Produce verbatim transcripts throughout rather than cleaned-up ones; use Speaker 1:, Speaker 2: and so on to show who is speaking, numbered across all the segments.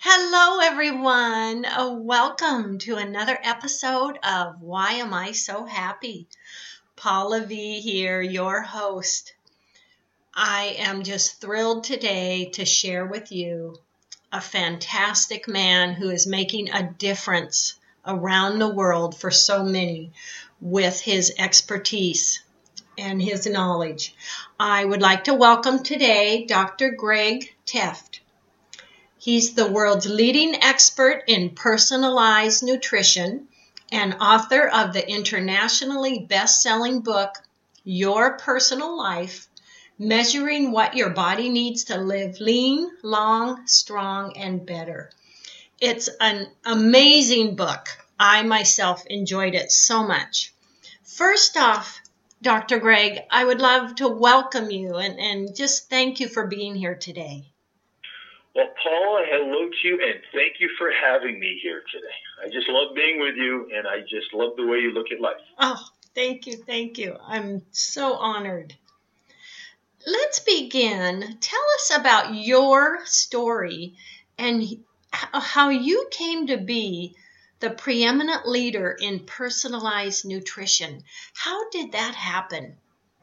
Speaker 1: Hello, everyone. Uh, welcome to another episode of Why Am I So Happy? Paula V here, your host. I am just thrilled today to share with you a fantastic man who is making a difference around the world for so many with his expertise and his knowledge. I would like to welcome today Doctor Greg Teft. He's the world's leading expert in personalized nutrition and author of the internationally best-selling book, Your Personal Life, Measuring What Your Body Needs to Live Lean, Long, Strong, and Better. It's an amazing book. I myself enjoyed it so much. First off, Doctor Greg, I would love to welcome you and, and just thank you for being here today.
Speaker 2: Well, Paula, hello to you, and thank you for having me here today. I just love being with you, and I just love the way you look at life.
Speaker 1: Oh, thank you, thank you. I'm so honored. Let's begin. Tell us about your story and how you came to be the preeminent leader in personalized nutrition. How did that happen?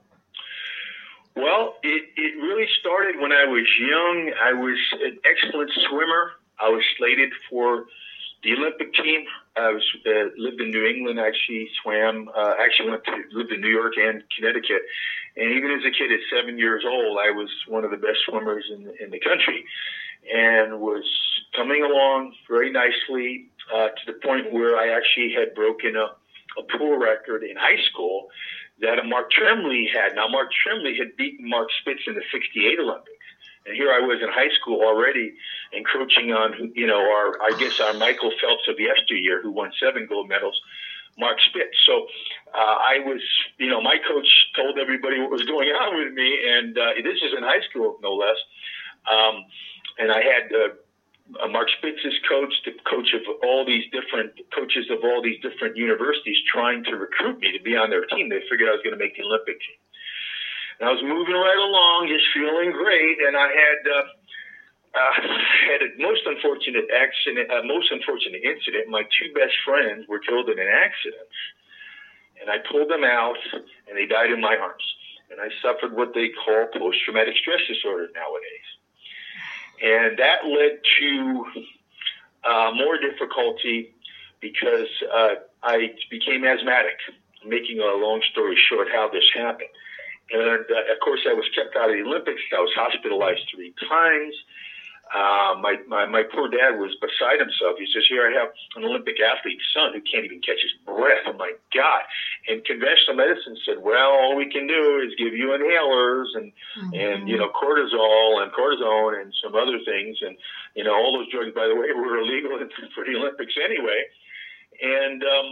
Speaker 2: Well, it, it really started when I was young. I was an excellent swimmer. I was slated for the Olympic team. I was uh, lived in New England. Actually, swam. Uh, actually, went to lived in New York and Connecticut. And even as a kid, at seven years old, I was one of the best swimmers in in the country, and was coming along very nicely uh, to the point where I actually had broken a, a pool record in high school that a Mark Tremblay had. Now, Mark Tremblay had beaten Mark Spitz in the sixty-eight Olympics. And here I was in high school already encroaching on, you know, our, I guess our Michael Phelps of yesteryear, who won seven gold medals, Mark Spitz. So uh, I was, you know, my coach told everybody what was going on with me. And uh, this is in high school, no less. Um, and I had uh, Uh, Mark Spitz's coach, the coach of all these different coaches of all these different universities trying to recruit me to be on their team. They figured I was going to make the Olympic team. And I was moving right along, just feeling great. And I had uh, uh, had a most unfortunate accident, a most unfortunate incident. My two best friends were killed in an accident. And I pulled them out, and they died in my arms. And I suffered what they call post-traumatic stress disorder nowadays. And that led to uh, more difficulty because uh, I became asthmatic, making a long story short how this happened. And, uh, of course, I was kept out of the Olympics. I was hospitalized three times. Uh, my, my, my poor dad was beside himself. He says, here I have an Olympic athlete's son who can't even catch his breath. Oh, my God. And conventional medicine said, well, all we can do is give you inhalers and, mm-hmm. and you know, cortisol and cortisone and some other things. And, you know, all those drugs, by the way, were illegal for the Olympics anyway. And um,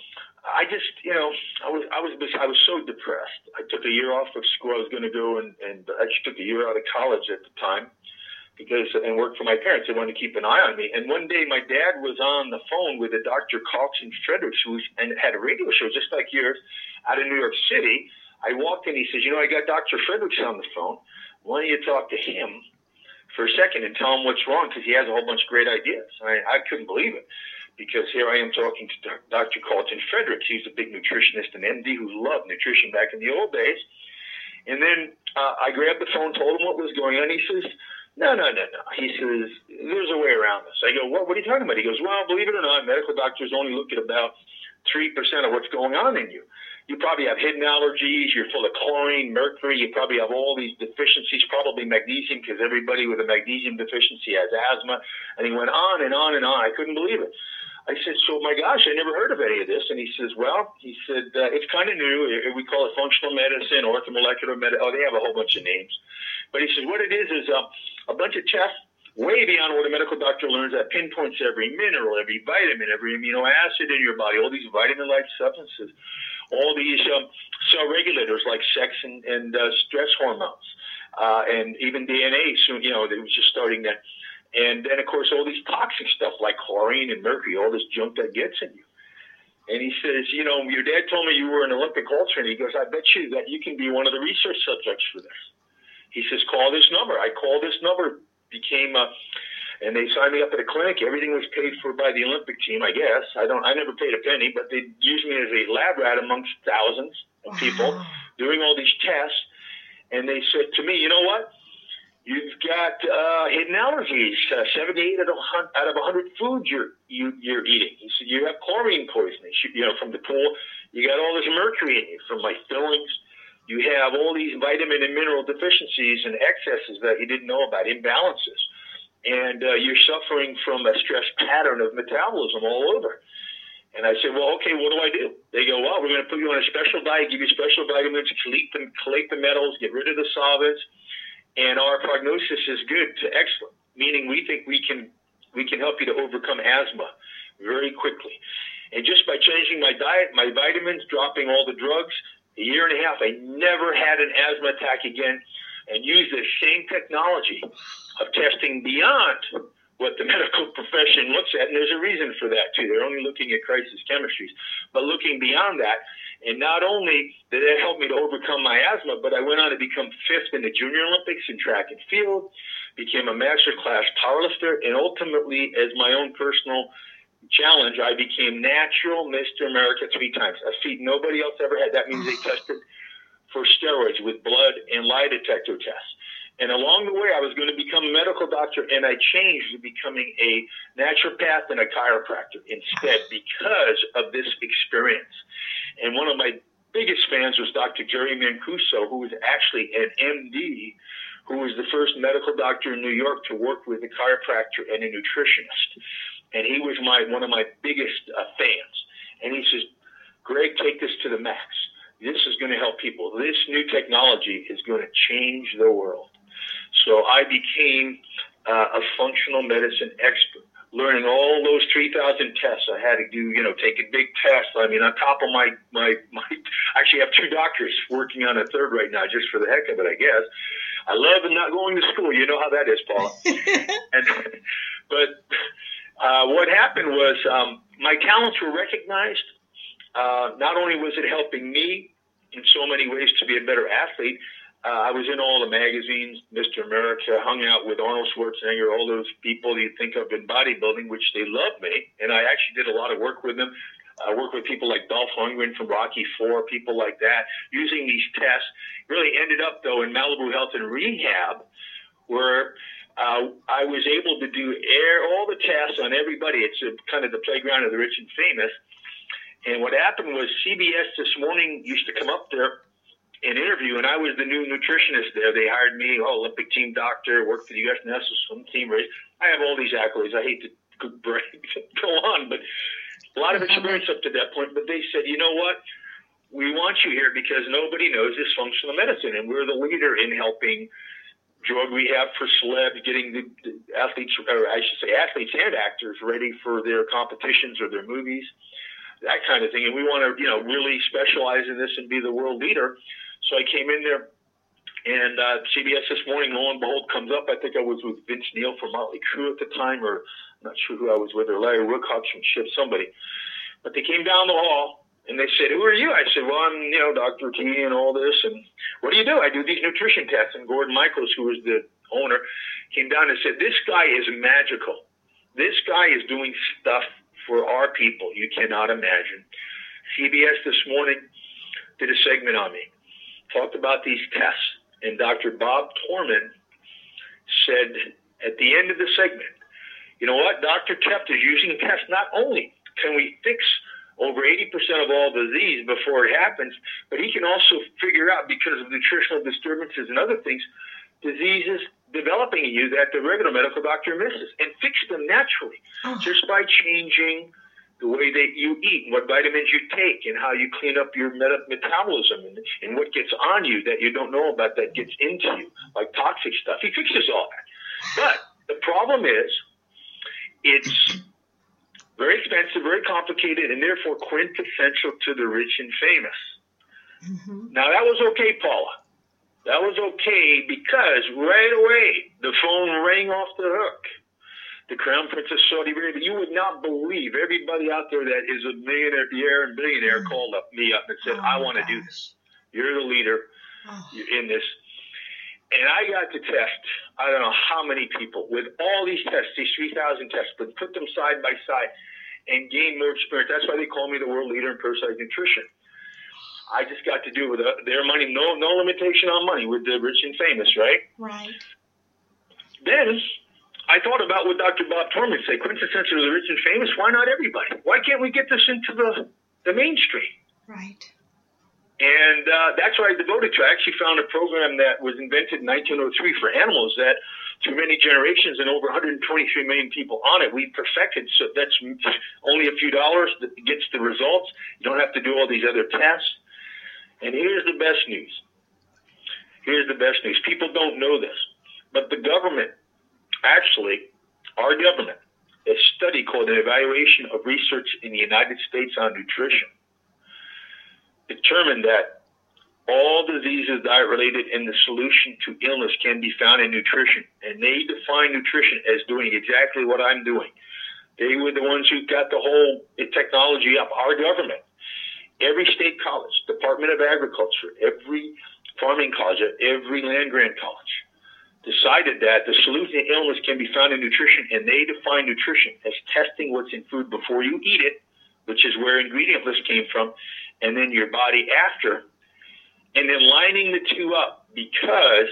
Speaker 2: I just, you know, I was, I was, I was so depressed. I took a year off of school. I was going to go and, and I actually took a year out of college at the time. Because and worked for my parents. They wanted to keep an eye on me. And one day, my dad was on the phone with a Doctor Carlton Fredericks, who was, and had a radio show just like yours, out of New York City. I walked in. He says, "You know, I got Doctor Fredericks on the phone. Why don't you talk to him for a second and tell him what's wrong? Because he has a whole bunch of great ideas." And I, I couldn't believe it. Because here I am talking to Doctor Carlton Fredericks. He's a big nutritionist and M D who loved nutrition back in the old days. And then uh, I grabbed the phone, told him what was going on. He says, No, no, no, no. He says, there's a way around this. I go, what, what are you talking about? He goes, well, believe it or not, medical doctors only look at about three percent of what's going on in you. You probably have hidden allergies. You're full of chlorine, mercury. You probably have all these deficiencies, probably magnesium, because everybody with a magnesium deficiency has asthma. And he went on and on and on. I couldn't believe it. I said, so my gosh, I never heard of any of this. And he says, well, he said, uh, it's kind of new. We call it functional medicine, orthomolecular medicine. Oh, they have a whole bunch of names. But he says, what it is is uh, a bunch of tests way beyond what a medical doctor learns that pinpoints every mineral, every vitamin, every amino acid in your body, all these vitamin-like substances, all these um, cell regulators like sex and, and uh, stress hormones, uh, and even D N A. Soon, you know, it was just starting that. And then, of course, all these toxic stuff like chlorine and mercury, all this junk that gets in you. And he says, you know, your dad told me you were an Olympic ultra, and he goes, I bet you that you can be one of the research subjects for this. He says, call this number. I called this number, became a, And they signed me up at a clinic. Everything was paid for by the Olympic team, I guess. I don't. I never paid a penny, but they used me as a lab rat amongst thousands of wow. people doing all these tests. And they said to me, you know what? You've got uh, hidden allergies, uh, seventy-eight out of one hundred foods you're, you, you're eating. He said, you have chlorine poisoning, you know, from the pool. You got all this mercury in you from my fillings. You have all these vitamin and mineral deficiencies and excesses that you didn't know about, imbalances. And uh, you're suffering from a stress pattern of metabolism all over. And I said, well, okay, what do I do? They go, well, we're going to put you on a special diet, give you special vitamins, collate the, collate the metals, get rid of the solvents, and our prognosis is good to excellent, meaning we think we can we can help you to overcome asthma very quickly. And just by changing my diet, my vitamins, dropping all the drugs, a year and a half, I never had an asthma attack again, and used the same technology of testing beyond what the medical profession looks at, and there's a reason for that too. They're only looking at crisis chemistries, but looking beyond that. And not only did that help me to overcome my asthma, but I went on to become fifth in the Junior Olympics in track and field, became a master class powerlifter, and ultimately, as my own personal challenge, I became natural Mister America three times, a feat nobody else ever had. That means they tested for steroids with blood and lie detector tests. And along the way, I was going to become a medical doctor, and I changed to becoming a naturopath and a chiropractor instead because of this experience. And one of my biggest fans was Doctor Jerry Mancuso, who was actually an M D, who was the first medical doctor in New York to work with a chiropractor and a nutritionist. And he was my one of my biggest uh, fans. And he says, Greg, take this to the max. This is going to help people. This new technology is going to change the world. So I became uh, a functional medicine expert, learning all those three thousand tests. I had to do, you know, take a big test. I mean, on top of my, my, my, I actually have two doctors working on a third right now just for the heck of it, I guess. I love not going to school. You know how that is, Paula. and, but uh, what happened was um, my talents were recognized. Uh, not only was it helping me in so many ways to be a better athlete, Uh, I was in all the magazines, Mister America, hung out with Arnold Schwarzenegger, all those people you think of in bodybuilding, which they loved me. And I actually did a lot of work with them. I worked with people like Dolph Lundgren from Rocky four, people like that, using these tests. Really ended up, though, in Malibu Health and Rehab, where uh, I was able to do air all the tests on everybody. It's a, kind of the playground of the rich and famous. And what happened was C B S this morning used to come up there an interview, and I was the new nutritionist there. They hired me, oh, Olympic team doctor, worked for the U S National Swim Team race. I have all these accolades. I hate to go on, but a lot of experience up to that point. But they said, you know what? We want you here because nobody knows this functional medicine, and we're the leader in helping drug rehab for celebs, getting the, the athletes, or I should say athletes and actors ready for their competitions or their movies, that kind of thing. And we want to, you know, really specialize in this and be the world leader. So I came in there, and uh, C B S this morning, lo and behold, comes up. I think I was with Vince Neil from Motley Crue at the time, or I'm not sure who I was with, or Larry Wilcox from Shift, somebody. But they came down the hall, and they said, who are you? I said, well, I'm, you know, Doctor T and all this. And what do you do? I do these nutrition tests. And Gordon Michaels, who was the owner, came down and said, this guy is magical. This guy is doing stuff for our people you cannot imagine. C B S this morning did a segment on me, talked about these tests, and Doctor Bob Torman said at the end of the segment, you know what, Doctor Teft is using tests. Not only can we fix over eighty percent of all disease before it happens, but he can also figure out, because of nutritional disturbances and other things, diseases developing in you that the regular medical doctor misses, and fix them naturally oh. just by changing the way that you eat, and what vitamins you take, and how you clean up your meta- metabolism, and, and what gets on you that you don't know about that gets into you, like toxic stuff. He fixes all that. But the problem is it's very expensive, very complicated, and therefore quintessential to the rich and famous. Mm-hmm. Now, that was okay, Paula. That was okay because right away the phone rang off the hook. The Crown Prince of Saudi Arabia, you would not believe, everybody out there that is a millionaire and billionaire mm. called up me up and said, oh I want to do this. You're the leader oh. You're in this. And I got to test, I don't know how many people with all these tests, these three thousand tests, but put them side by side and gain more experience. That's why they call me the world leader in personalized nutrition. I just got to do with their money, no no limitation on money with the rich and famous, right?
Speaker 1: Right.
Speaker 2: Then I thought about what Doctor Bob Torman said, quintessential of the rich and famous, why not everybody? Why can't we get this into the, the mainstream?
Speaker 1: Right.
Speaker 2: And uh, that's what I devoted to. I actually found a program that was invented in nineteen oh three for animals that through many generations and over one hundred twenty-three million people on it, we perfected. So that's only a few dollars that gets the results. You don't have to do all these other tests. And here's the best news. Here's the best news. People don't know this, but the government, actually, our government, a study called an evaluation of research in the United States on nutrition, determined that all diseases diet-related and the solution to illness can be found in nutrition. And they define nutrition as doing exactly what I'm doing. They were the ones who got the whole technology up, our government. Every state college, Department of Agriculture, every farming college, every land-grant college decided that the solution to illness can be found in nutrition, and they define nutrition as testing what's in food before you eat it, which is where ingredient list came from, and then your body after, and then lining the two up, because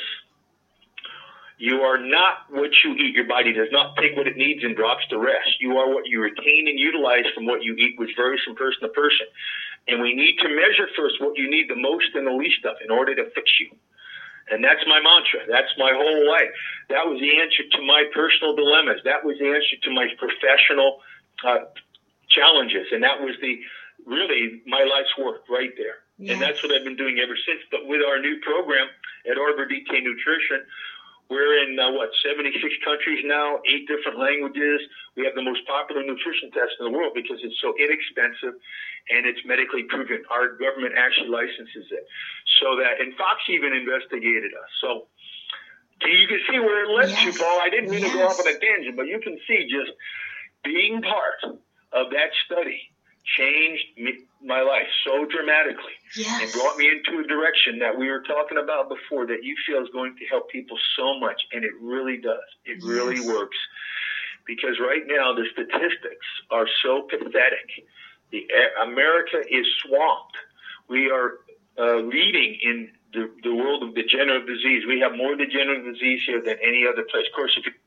Speaker 2: you are not what you eat. Your body does not take what it needs and drops the rest. You are what you retain and utilize from what you eat, which varies from person to person. And we need to measure first what you need the most and the least of in order to fix you. And that's my mantra. That's my whole life. That was the answer to my personal dilemmas. That was the answer to my professional uh, challenges. And that was the really my life's work right there. Yes. And that's what I've been doing ever since. But with our new program at Arbor D K Nutrition, we're in, uh, what, seventy-six countries now, eight different languages. We have the most popular nutrition test in the world because it's so inexpensive and it's medically proven. Our government actually licenses it. So that, and Fox even investigated us. So you can see where it led yes. to, Paul. I didn't mean yes. to go off on a tangent, but you can see just being part of that study changed me, my life so dramatically yes. and brought me into a direction that we were talking about before that you feel is going to help people so much, and it really does. It yes. really works, because right now the statistics are so pathetic. The America is swamped. We are uh, leading in the, the world of degenerative disease. We have more degenerative disease here than any other place. Of course, if you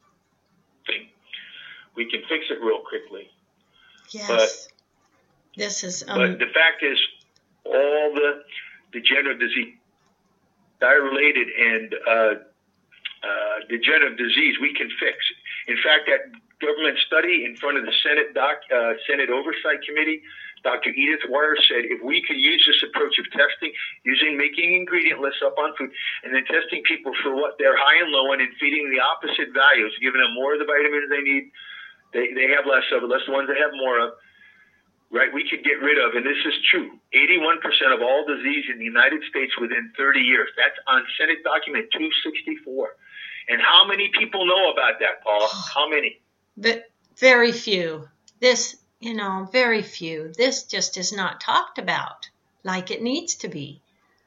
Speaker 2: think we can fix it real quickly.
Speaker 1: Yes.
Speaker 2: But
Speaker 1: This is, um,
Speaker 2: but the fact is, all the degenerative disease, diet-related and uh, uh, degenerative disease, we can fix. In fact, that government study in front of the Senate doc, uh, Senate Oversight Committee, Doctor Edith Wire said, if we could use this approach of testing, using making ingredient lists up on food, and then testing people for what they're high and low in, and feeding the opposite values, giving them more of the vitamins they need, they they have less of it, less the ones they have more of. Right, we could get rid of, and this is true, eighty-one percent of all disease in the United States within thirty years. That's on Senate document two sixty-four. And how many people know about that, Paula? How many?
Speaker 1: But very few. This, you know, very few. This just is not talked about like it needs to be.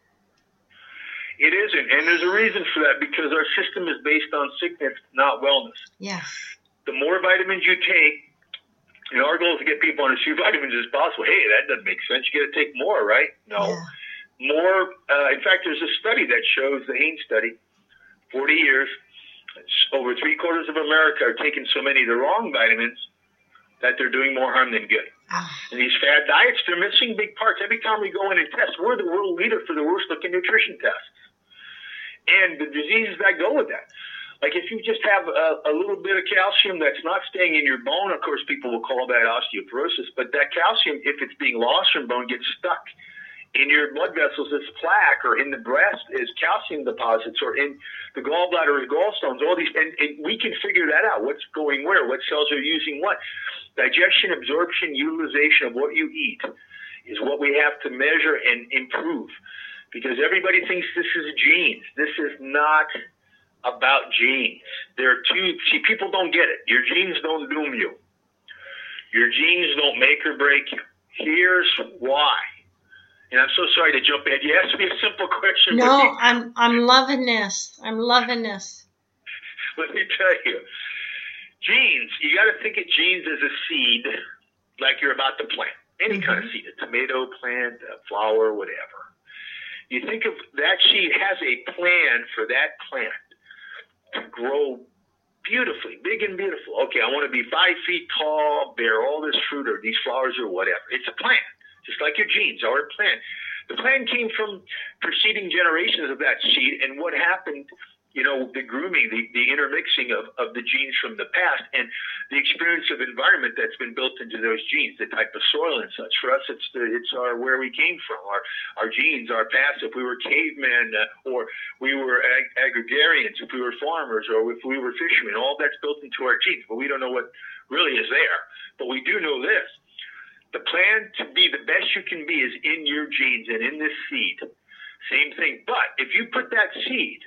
Speaker 2: It isn't, and there's a reason for that, because our system is based on sickness, not wellness.
Speaker 1: Yes.
Speaker 2: The more vitamins you take, and our goal is to get people on as few vitamins as possible. Hey, that doesn't make sense. You got to take more, right? No. Yeah. More. Uh, in fact, there's a study that shows, the Haines study, forty years, over three quarters of America are taking so many of the wrong vitamins that they're doing more harm than good. Ah. And these fad diets, they're missing big parts. Every time we go in and test, we're the world leader for the worst looking nutrition tests. And the diseases that go with that. Like if you just have a, a little bit of calcium that's not staying in your bone, of course people will call that osteoporosis, but that calcium, if it's being lost from bone, gets stuck in your blood vessels as plaque, or in the breast as calcium deposits, or in the gallbladder as gallstones, all these, and, and we can figure that out, what's going where, what cells are using what. Digestion, absorption, utilization of what you eat is what we have to measure and improve, because everybody thinks this is genes. This is not about genes. There are two, see, people don't get it. Your genes don't doom you. Your genes don't make or break you. Here's why. And I'm so sorry to jump in. You asked me a simple question.
Speaker 1: No,
Speaker 2: but
Speaker 1: I'm I'm loving this. I'm loving this.
Speaker 2: Let me tell you, genes, you got to think of genes as a seed, like you're about to plant. Any mm-hmm. kind of seed, a tomato plant, a flower, whatever. You think of that seed has a plan for that plant to grow beautifully, big and beautiful. Okay, I want to be five feet tall, bear all this fruit or these flowers or whatever. It's a plan, just like your genes are a plan. The plan came from preceding generations of that seed, and what happened, you know, the grooming, the, the intermixing of, of the genes from the past and the experience of environment that's been built into those genes, the type of soil and such. For us, it's the, it's our where we came from, our our genes, our past. If we were cavemen uh, or we were ag- agrarians, if we were farmers or if we were fishermen, all that's built into our genes. But we don't know what really is there. But we do know this. The plan to be the best you can be is in your genes and in this seed. Same thing. But if you put that seed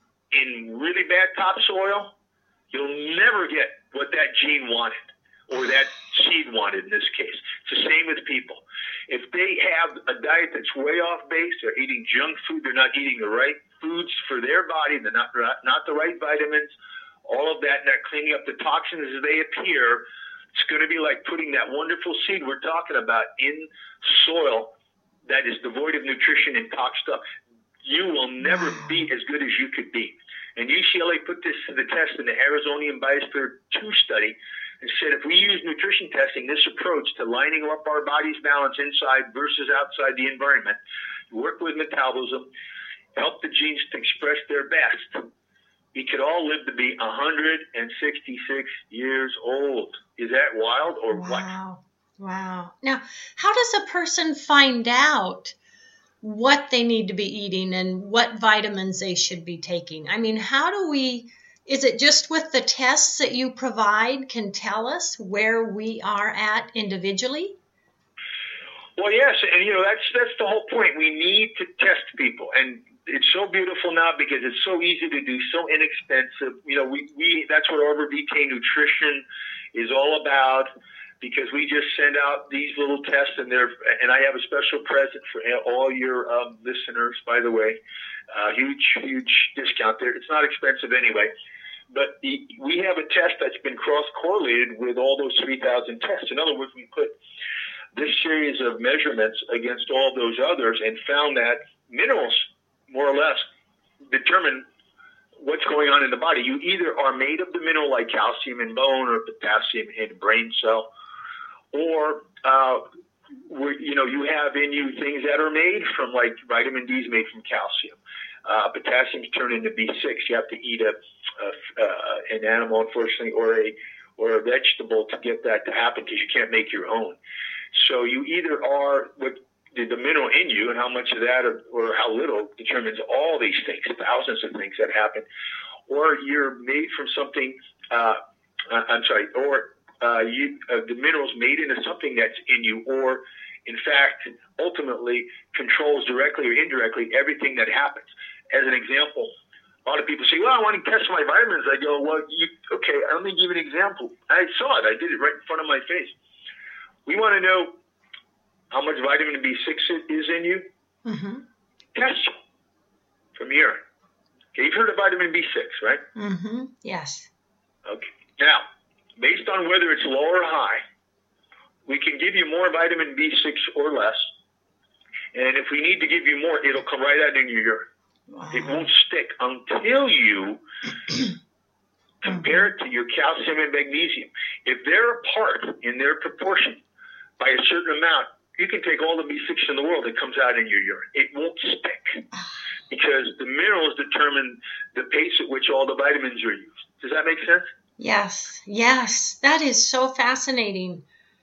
Speaker 2: in really bad topsoil, you'll never get what that gene wanted or that seed wanted in this case. It's the same with people. If they have a diet that's way off base, they're eating junk food, they're not eating the right foods for their body, they're not, not the right vitamins, all of that, and they're cleaning up the toxins as they appear, it's going to be like putting that wonderful seed we're talking about in soil that is devoid of nutrition and toxed up. You will never be as good as you could be. And U C L A put this to the test in the Arizonian Biosphere two study and said if we use nutrition testing, this approach to lining up our body's balance inside versus outside the environment, work with metabolism, help the genes to express their best, we could all live to be one hundred sixty-six years old. Is that wild or
Speaker 1: wow.
Speaker 2: what?
Speaker 1: Wow. Wow. Now, how does a person find out what they need to be eating and what vitamins they should be taking? I mean, how do we, is it just with the tests that you provide can tell us where we are at individually?
Speaker 2: Well, yes, and you know, that's that's the whole point. We need to test people, and it's so beautiful now because it's so easy to do, so inexpensive. You know, we, we that's what Arbor Vitae Nutrition is all about, because we just send out these little tests, and they're, and I have a special present for all your um, listeners, by the way. Uh, huge, huge discount there. It's not expensive anyway. But the, we have a test that's been cross-correlated with all those three thousand tests. In other words, we put this series of measurements against all those others and found that minerals, more or less, determine what's going on in the body. You either are made of the mineral like calcium in bone or potassium in brain cell, or uh, you know, you have in you things that are made from, like vitamin D is made from calcium. Uh, potassium is turned into B six. You have to eat a, a uh, an animal, unfortunately, or a or a vegetable to get that to happen, because you can't make your own. So you either are what the, the mineral in you, and how much of that or, or how little determines all these things, thousands of things that happen, or you're made from something. Uh, I'm sorry, or uh, you uh, the minerals made into something that's in you, or in fact, ultimately controls directly or indirectly everything that happens. As an example, a lot of people say, well, I want to test my vitamins. I go, well, you, okay, let me give you an example. I saw it. I did it right in front of my face. We want to know how much vitamin B six is in you.
Speaker 1: Mm-hmm.
Speaker 2: Test you from urine. Okay, you've heard of vitamin B six, right?
Speaker 1: Mm-hmm. Yes.
Speaker 2: Okay. Now, based on whether it's low or high, we can give you more vitamin B six or less. And if we need to give you more, it'll come right out in your urine. Wow. It won't stick until you compare it to your calcium and magnesium. If they're apart in their proportion by a certain amount, you can take all the B six in the world, it comes out in your urine. It won't stick because the minerals determine the pace at which all the vitamins are used. Does that make sense?
Speaker 1: Yes, yes. That is so fascinating.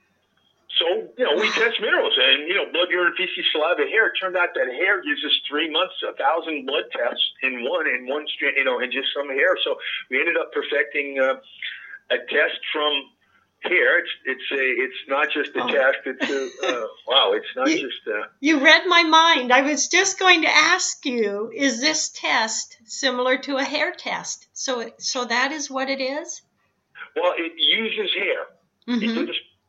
Speaker 2: So, you know, we test minerals, and, you know, blood, urine, feces, saliva, hair. It turned out that hair gives us three months, a thousand blood tests in one, in one strand, you know, in just some hair. So we ended up perfecting uh, a test from hair. It's it's a it's not just a oh. test. It's a uh, wow. It's not
Speaker 1: you,
Speaker 2: just. A,
Speaker 1: you read my mind. I was just going to ask you: is this test similar to a hair test? So so that is what it is.
Speaker 2: Well, it uses hair. Mm-hmm. It doesn't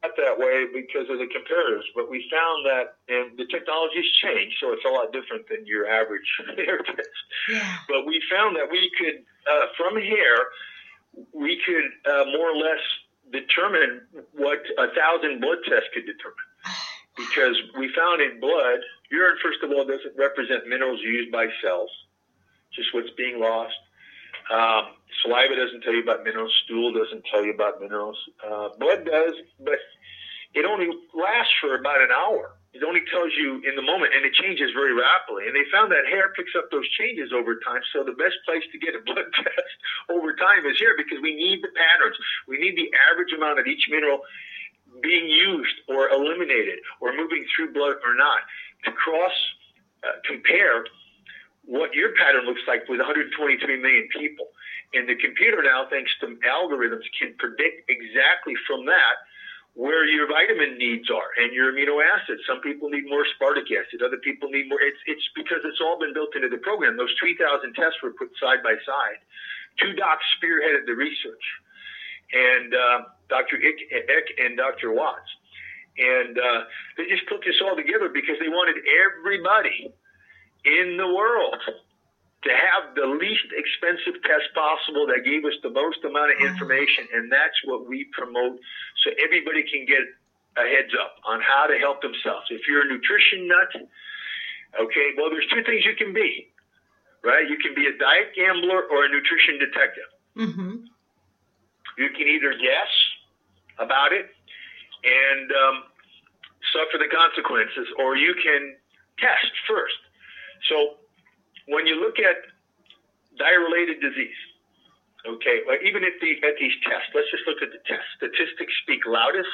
Speaker 2: that way because of the comparatives, but we found that, and the technology's changed, so it's a lot different than your average hair test.
Speaker 1: Yeah.
Speaker 2: But we found that we could, uh, from hair, we could uh, more or less determine what a thousand blood tests could determine. Because we found in blood, urine, first of all, doesn't represent minerals used by cells, just what's being lost. Um, saliva doesn't tell you about minerals. Stool doesn't tell you about minerals. Uh, blood does, but it only lasts for about an hour. It only tells you in the moment, and it changes very rapidly. And they found that hair picks up those changes over time. So the best place to get a blood test over time is hair, because we need the patterns. We need the average amount of each mineral being used or eliminated or moving through blood or not, to cross uh, compare what your pattern looks like with one hundred twenty-three million people. And the computer now, thanks to algorithms, can predict exactly from that where your vitamin needs are and your amino acids. Some people need more aspartic acid. Other people need more. It's, it's because it's all been built into the program. Those three thousand tests were put side by side. Two docs spearheaded the research, and uh, Doctor Eck, Eck and Doctor Watts. And uh, they just put this all together because they wanted everybody in the world to have the least expensive test possible that gave us the most amount of information, and that's what we promote, so everybody can get a heads up on how to help themselves. If you're a nutrition nut, okay, well, there's two things you can be, right? You can be a diet gambler or a nutrition detective.
Speaker 1: Mm-hmm.
Speaker 2: You can either guess about it and um, suffer the consequences, or you can test first. So when you look at diet-related disease, okay, well, even at, the, at these tests, let's just look at the tests. Statistics speak loudest.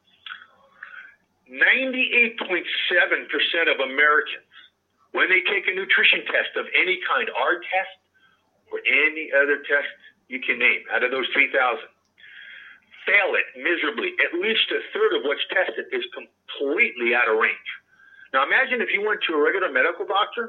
Speaker 2: ninety-eight point seven percent of Americans, when they take a nutrition test of any kind, our test or any other test you can name out of those three thousand, fail it miserably. At least a third of what's tested is completely out of range. Now imagine if you went to a regular medical doctor,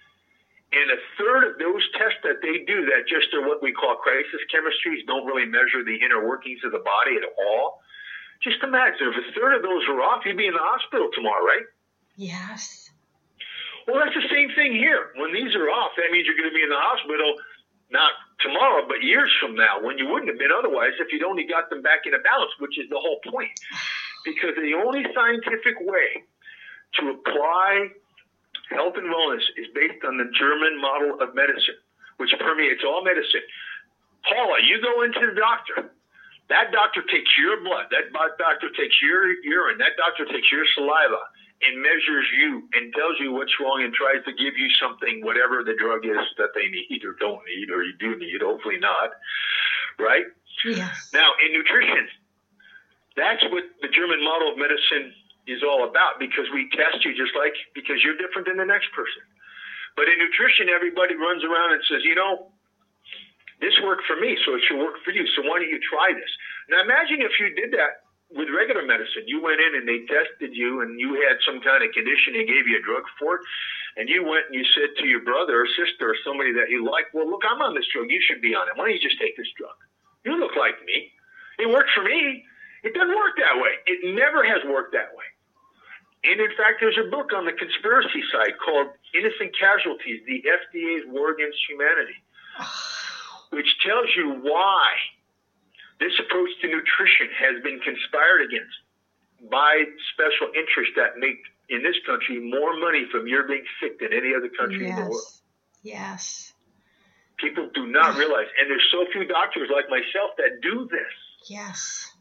Speaker 2: and a third of those tests that they do that just are what we call crisis chemistries, don't really measure the inner workings of the body at all. Just imagine if a third of those were off, you'd be in the hospital tomorrow, right?
Speaker 1: Yes.
Speaker 2: Well, that's the same thing here. When these are off, that means you're going to be in the hospital not tomorrow, but years from now, when you wouldn't have been otherwise if you'd only got them back in a balance, which is the whole point. Because the only scientific way to apply health and wellness is based on the German model of medicine, which permeates all medicine. Paula, you go into the doctor. That doctor takes your blood. That doctor takes your urine. That doctor takes your saliva and measures you and tells you what's wrong and tries to give you something, whatever the drug is that they need or don't need, or you do need, hopefully not, right?
Speaker 1: Yes.
Speaker 2: Now, in nutrition, that's what the German model of medicine is all about, because we test you just like, because you're different than the next person. But in nutrition, everybody runs around and says, you know, this worked for me, so it should work for you. So why don't you try this? Now imagine if you did that with regular medicine. You went in and they tested you and you had some kind of condition, they gave you a drug for it, and you went and you said to your brother or sister or somebody that you like, well, look, I'm on this drug, you should be on it. Why don't you just take this drug? You look like me. It worked for me. It doesn't work that way. It never has worked that way. And in fact, there's a book on the conspiracy side called Innocent Casualties, the F D A's War Against Humanity, which tells you why this approach to nutrition has been conspired against by special interests that make, in this country, more money from your being sick than any other country
Speaker 1: yes.
Speaker 2: in the world.
Speaker 1: Yes.
Speaker 2: People do not realize, and there's so few doctors like myself that do this.
Speaker 1: Yes.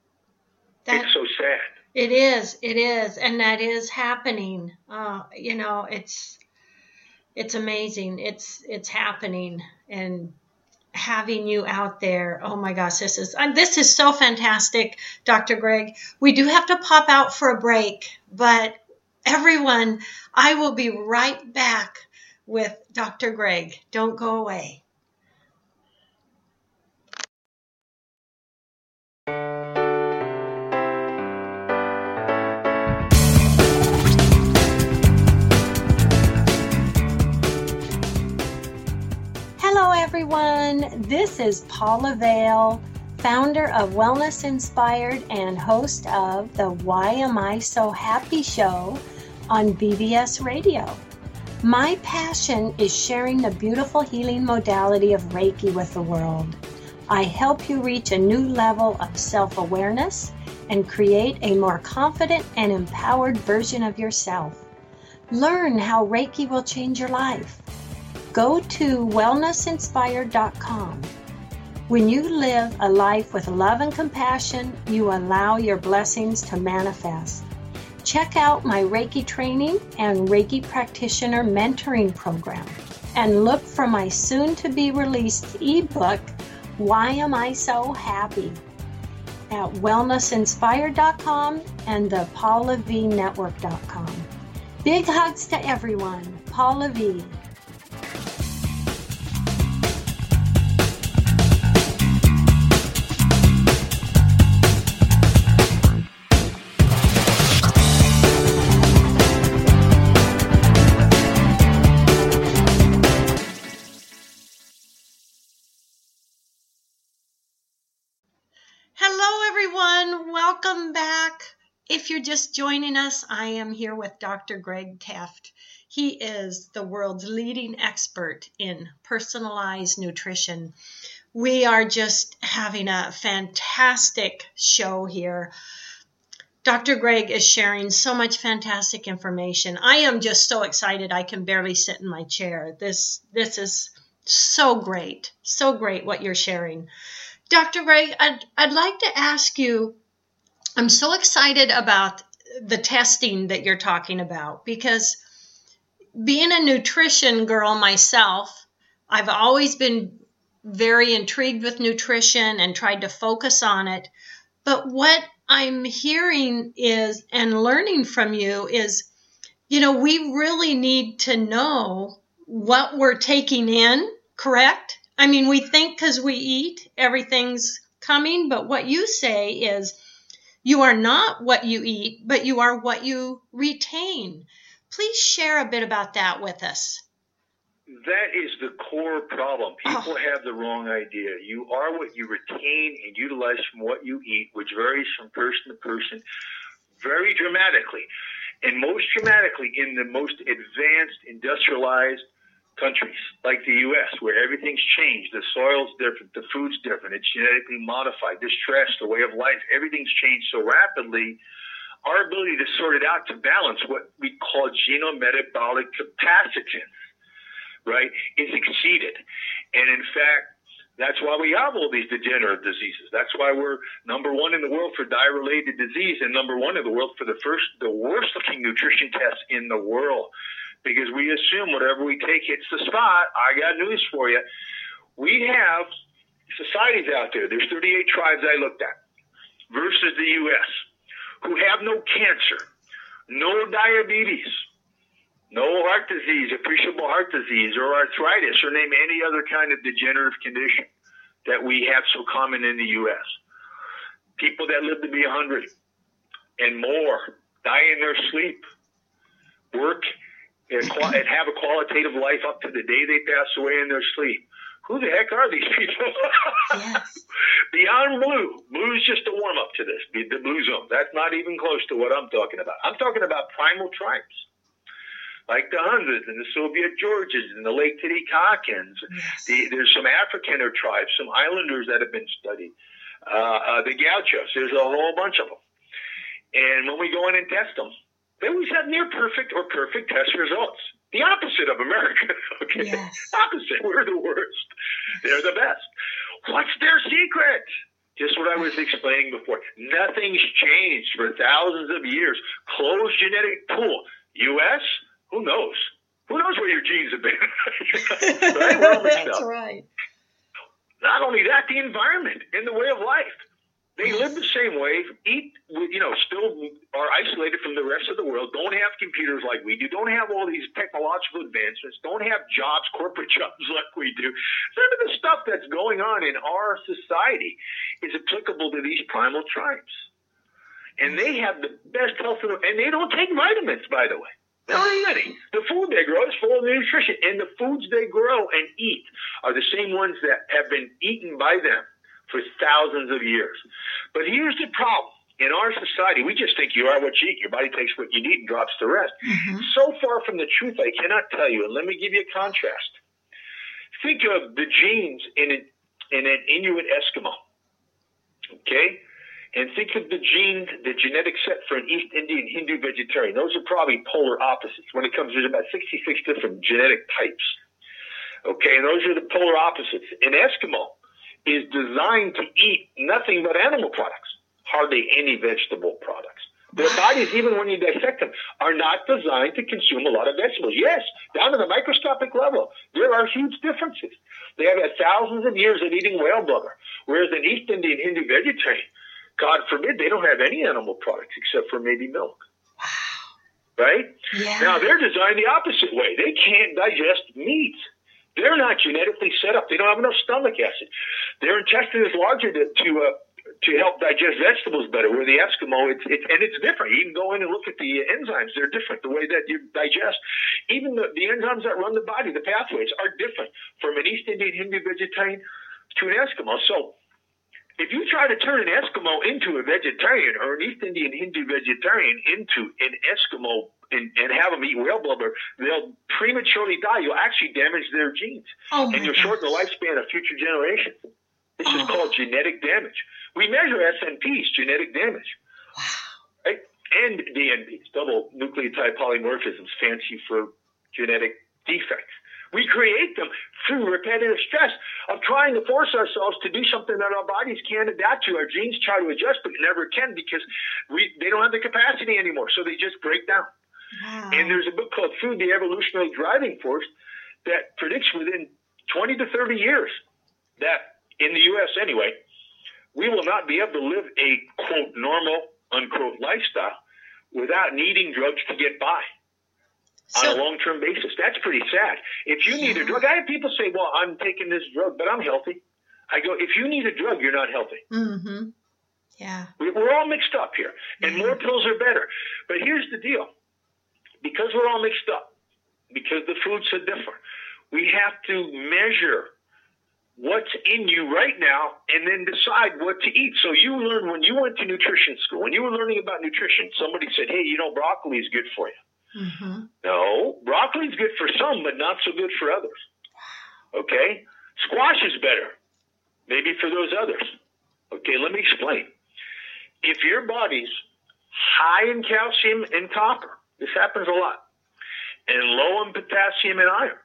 Speaker 1: That,
Speaker 2: it's so sad.
Speaker 1: It is, it is, and that is happening. Uh, you know, it's it's amazing. It's it's happening, and having you out there. Oh my gosh, this is uh, this is so fantastic, Doctor Greg. We do have to pop out for a break, but everyone, I will be right back with Doctor Greg. Don't go away. Hello, everyone. This is Paula Vale, founder of Wellness Inspired and host of the Why Am I So Happy show on B B S Radio. My passion is sharing the beautiful healing modality of Reiki with the world. I help you reach a new level of self-awareness and create a more confident and empowered version of yourself. Learn how Reiki will change your life. Go to wellness inspired dot com. When you live a life with love and compassion, you allow your blessings to manifest. Check out my Reiki training and Reiki practitioner mentoring program, and look for my soon-to-be released ebook, Why Am I So Happy, at wellness inspired dot com and the paula v network dot com. Big hugs to everyone. Paula V. Hello, everyone. Welcome back. If you're just joining us, I am here with Doctor Greg Teft. He is the world's leading expert in personalized nutrition. We are just having a fantastic show here. Doctor Greg is sharing so much fantastic information. I am just so excited I can barely sit in my chair. This, this is so great, so great what you're sharing. Doctor Greg, I'd, I'd like to ask you, I'm so excited about the testing that you're talking about, because being a nutrition girl myself, I've always been very intrigued with nutrition and tried to focus on it. But what I'm hearing is, and learning from you is, you know, we really need to know what we're taking in, correct? I mean, we think because we eat, everything's coming, but what you say is you are not what you eat, but you are what you retain. Please share a bit about that with us.
Speaker 2: That is the core problem. People
Speaker 1: Oh.
Speaker 2: have the wrong idea. You are what you retain and utilize from what you eat, which varies from person to person very dramatically. And most dramatically in the most advanced, industrialized countries like the U S, where everything's changed. The soil's different, the food's different, it's genetically modified, the stress, the way of life, everything's changed so rapidly. Our ability to sort it out, to balance what we call genometabolic capacitance, right, is exceeded. And in fact, that's why we have all these degenerative diseases. That's why we're number one in the world for dye-related disease and number one in the world for the first, the worst-looking nutrition test in the world. Because we assume whatever we take hits the spot. I got news for you. We have societies out there, there's thirty-eight tribes I looked at, versus the U S, who have no cancer, no diabetes, no heart disease, appreciable heart disease, or arthritis, or name any other kind of degenerative condition that we have so common in the U S. People that live to be one hundred and more, die in their sleep, work and have a qualitative life up to the day they pass away in their sleep. Who the heck are these people?
Speaker 1: Yes.
Speaker 2: Beyond blue. Blue is just a warm-up to this, the blue zone. That's not even close to what I'm talking about. I'm talking about primal tribes, like the Huns and the Soviet Georges and the Lake Titicacans.
Speaker 1: Yes.
Speaker 2: The, there's some Afrikaner tribes, some islanders that have been studied. Uh, uh, the Gauchos, there's a whole bunch of them. And when we go in and test them, they always have near perfect or perfect test results. The opposite of America. Okay.
Speaker 1: Yes.
Speaker 2: Opposite. We're the worst. They're the best. What's their secret? Just what I was explaining before. Nothing's changed for thousands of years. Closed genetic pool. U S? Who knows? Who knows where your genes have been? Right? We're all mixed
Speaker 1: That's
Speaker 2: up.
Speaker 1: right.
Speaker 2: Not only that, the environment and the way of life. They live the same way, eat, you know, still are isolated from the rest of the world, don't have computers like we do, don't have all these technological advancements, don't have jobs, corporate jobs like we do. None of the stuff that's going on in our society is applicable to these primal tribes. And they have the best health, in the, and they don't take vitamins, by the way. They don't eat any. The food they grow is full of nutrition, and the foods they grow and eat are the same ones that have been eaten by them for thousands of years. But here's the problem. In our society, we just think you are what you eat. Your body takes what you need and drops the rest. Mm-hmm. So far from the truth, I cannot tell you. And let me give you a contrast. Think of the genes in an, in an Inuit Eskimo, okay? And think of the genes, the genetic set for an East Indian Hindu vegetarian. Those are probably polar opposites. When it comes, there's about sixty-six different genetic types, okay? And those are the polar opposites. An Eskimo is designed to eat nothing but animal products, hardly any vegetable products. Their bodies, even when you dissect them, are not designed to consume a lot of vegetables. Yes, down to the microscopic level, there are huge differences. They have had thousands of years of eating whale blubber, whereas an East Indian Hindu vegetarian, God forbid, they don't have any animal products except for maybe milk. Wow. Right? Yeah. Now, they're designed the opposite way. They can't digest meat. They're not genetically set up. They don't have enough stomach acid. Their intestine is larger to, to uh, to help digest vegetables better, where the Eskimo, it's, it's and it's different. You can go in and look at the enzymes. They're different. The way that you digest, even the, the enzymes that run the body, the pathways are different from an East Indian Hindu vegetarian to an Eskimo. So if you try to turn an Eskimo into a vegetarian or an East Indian Hindu vegetarian into an Eskimo and, and have them eat whale blubber, they'll prematurely die. You'll actually damage their genes. Oh and you'll gosh. shorten the lifespan of future generations. This oh. is called genetic damage. We measure S N Ps, genetic damage. Wow. Right? And D N Ps, double nucleotide polymorphisms, fancy for genetic defects. We create them through repetitive stress of trying to force ourselves to do something that our bodies can't adapt to. Our genes try to adjust, but never can because we they don't have the capacity anymore, so they just break down. Wow. And there's a book called Food, the Evolutionary Driving Force that predicts within twenty to thirty years that, in the U S anyway, we will not be able to live a, quote, normal, unquote, lifestyle without needing drugs to get by so, on a long-term basis. That's pretty sad. If you yeah. need a drug, I have people say, well, I'm taking this drug, but I'm healthy. I go, if you need a drug, you're not healthy.
Speaker 1: Mm-hmm. Yeah.
Speaker 2: We're all mixed up here, and mm-hmm. more pills are better. But here's the deal. Because we're all mixed up, because the food's so different, we have to measure what's in you right now and then decide what to eat. So you learn when you went to nutrition school, when you were learning about nutrition, somebody said, hey, you know, broccoli is good for you. Mm-hmm. No, broccoli is good for some, but not so good for others. Okay? Squash is better, maybe for those others. Okay, let me explain. If your body's high in calcium and copper, this happens a lot, and low in potassium and iron,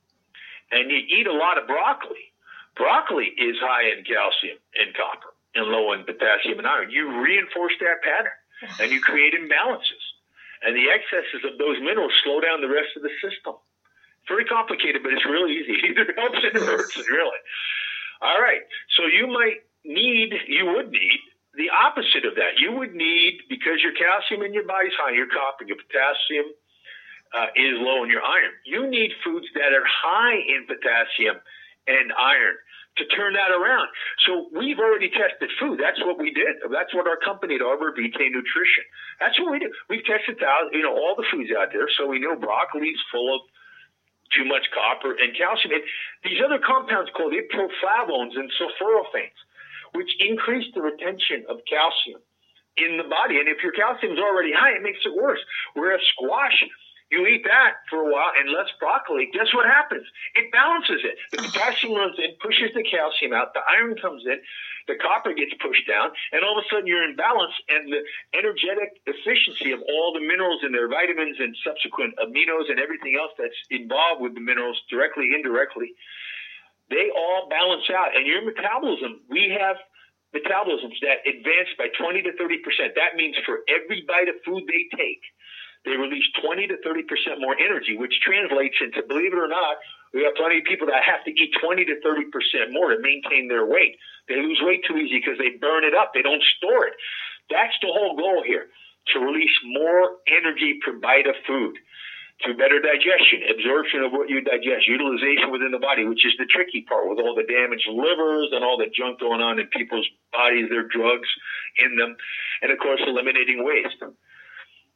Speaker 2: and you eat a lot of broccoli, broccoli is high in calcium and copper and low in potassium and iron. You reinforce that pattern, and you create imbalances. And the excesses of those minerals slow down the rest of the system. Very complicated, but it's really easy. It either helps and it hurts, really. All right. So you might need, you would need the opposite of that. You would need, because your calcium in your body's high, your copper, your potassium uh, is low in your iron. You need foods that are high in potassium and iron to turn that around. So we've already tested food. That's what we did. That's what our company at Arbor Vitae Nutrition. That's what we did. We've tested out, you know, all the foods out there. So we know broccoli is full of too much copper and calcium. And these other compounds called ipoflavones and sulforaphanes, which increase the retention of calcium in the body. And if your calcium is already high, it makes it worse. Whereas squash, you eat that for a while and less broccoli, guess what happens? It balances it. The potassium runs in, pushes the calcium out, the iron comes in, the copper gets pushed down, and all of a sudden you're in balance, and the energetic efficiency of all the minerals and their vitamins and subsequent aminos and everything else that's involved with the minerals, directly, indirectly, they all balance out. And your metabolism, we have metabolisms that advance by twenty to thirty percent. That means for every bite of food they take, they release twenty to thirty percent more energy, which translates into, believe it or not, we have plenty of people that have to eat twenty to thirty percent more to maintain their weight. They lose weight too easy because they burn it up. They don't store it. That's the whole goal here, to release more energy per bite of food through better digestion, absorption of what you digest, utilization within the body, which is the tricky part with all the damaged livers and all the junk going on in people's bodies, their drugs in them, and, of course, eliminating waste.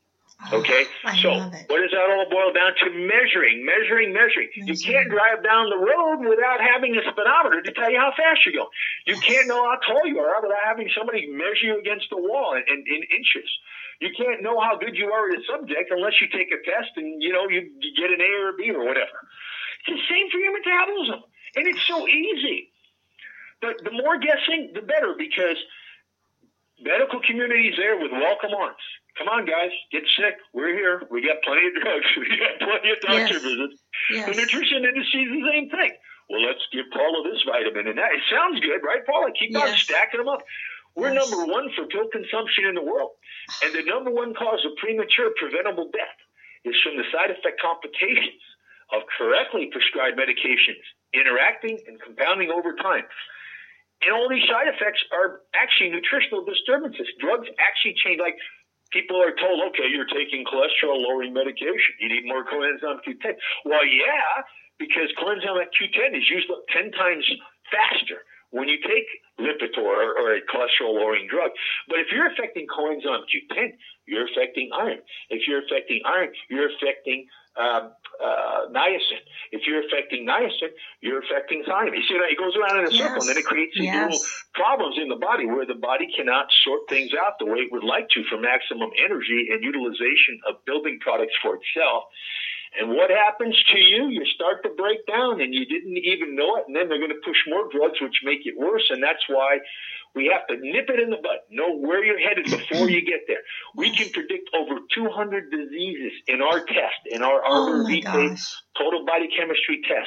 Speaker 2: Okay,
Speaker 1: oh,
Speaker 2: so what does that all boil down to? Measuring, measuring, measuring. measuring. You can't drive down the road without having a speedometer to tell you how fast you're going. You yes. can't know how tall you are without having somebody measure you against the wall in, in, in inches. You can't know how good you are at a subject unless you take a test and, you know, you, you get an A or a B or whatever. It's the same for your metabolism, and it's so easy. But the more guessing, the better, because medical community is there with welcome arms. Come on, guys, get sick. We're here. We got plenty of drugs. We got plenty of doctor yes. visits. Yes. The nutrition industry is the same thing. Well, let's give Paula this vitamin and that. It sounds good, right, Paula? Keep yes. on stacking them up. We're yes. number one for pill consumption in the world. And the number one cause of premature preventable death is from the side effect complications of correctly prescribed medications interacting and compounding over time. And all these side effects are actually nutritional disturbances. Drugs actually change. Like, people are told, okay, you're taking cholesterol-lowering medication. You need more coenzyme Q ten. Well, yeah, because coenzyme Q ten is used up ten times faster when you take Lipitor or, or a cholesterol-lowering drug. But if you're affecting coenzyme Q ten, you're affecting iron. If you're affecting iron, you're affecting um, uh, niacin. If you're affecting niacin, you're affecting thiamine. You see that? It goes around in a yes. circle, and then it creates these yes. little problems in the body where the body cannot sort things out the way it would like to for maximum energy and utilization of building products for itself. And what happens to you? You start to break down, and you didn't even know it, and then they're going to push more drugs, which make it worse, and that's why we have to nip it in the bud, know where you're headed before you get there. We can predict over two hundred diseases in our test, in our Arbor
Speaker 1: oh
Speaker 2: Vitae total body chemistry test,